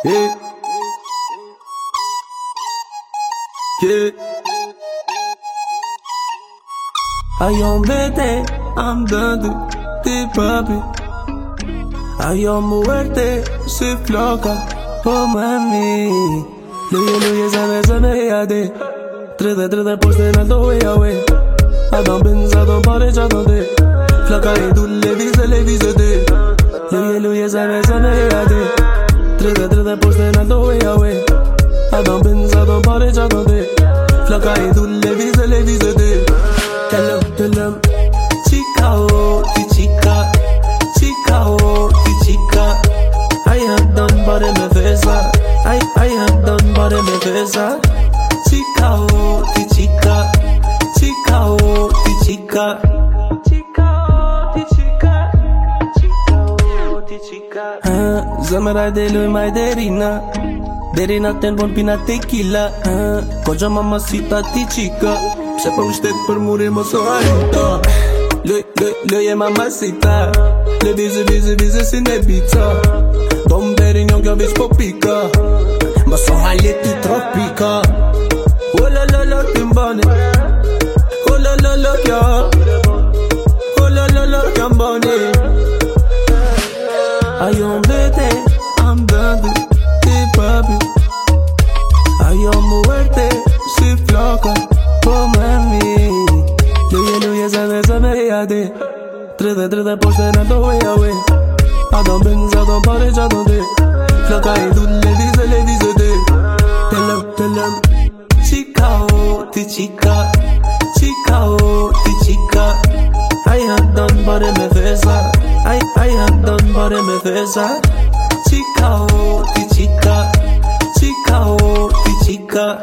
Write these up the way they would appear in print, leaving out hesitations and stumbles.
Yeah. Yeah. Ayaw vete andando de papi. Ayaw muerte se floca. Oh mami. Luye sabe ade. Trede poste en alto we. Adam benz adam pare chadande. Flaka e dulle vise de. Luye sabe ade. Trede poste en alto we. Adam benz adam pare chadande. Flaka e dulle vise de. Tell them, chica, oh, the chica, chica. I have done but me fesa. I have done but me fesa. Chica, oh, the chica, oh, the chica. Zamara de lui mai derina ten bon pina tequila. Koja mamacita ti chica. Se pa usted per morir mo so alta. Lui e mamacita. Le vise sin ebita. Don Perignon che ho visto picca. Ma so halletti tropica. Oh la la timbane. Oh la la kia. Oh la la cambane. Ayaw vete andando de papi. Ayaw muerte si floca. Oh mami, luye sabe ade. Trede poste en alto we. Adam benz adam pare chadande. Flaka e dulle vise de. Tell them, chica oh, the chica, oh, the chica. I have done but me fesa. I have done but me fesa. Chica oh, the chica, oh, the chica.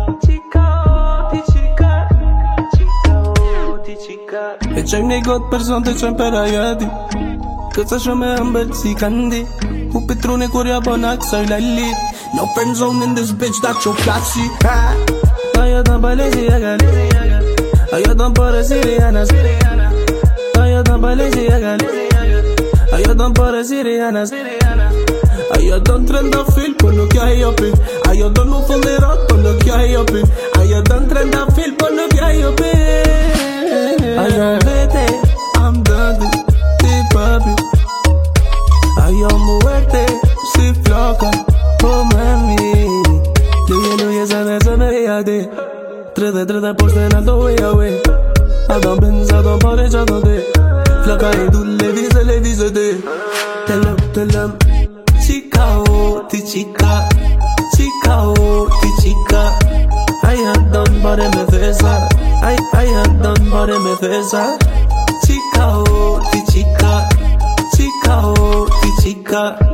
E c'hai nei god per sonte c'è per aiati. Că ți-așa me îmbelți candy. Cu petrone corea bonac să-i lali. No friend zone in this bitch that you classy. Aia dan balezi agali. Aia dan pare sirianas. Aia dan balezi agali. Aia dan pare sirianas. Aia dan trenda fil până că ai opi. Aia dan nu fonderat până că ai opi. Aia dan trenda fil până că ai opi. Ayaw vete andando de papi. Ayaw muerte si floca. Oh mami. Luye sabe ade. Trede poste en alto we. Adam benz adam pare chadande. Flaka e dulle vise de. Tell them, chica oh, the chica, oh, the chica. I have done but me fesa. I have done but me fesa. Chica oh, the chica, oh, the chica.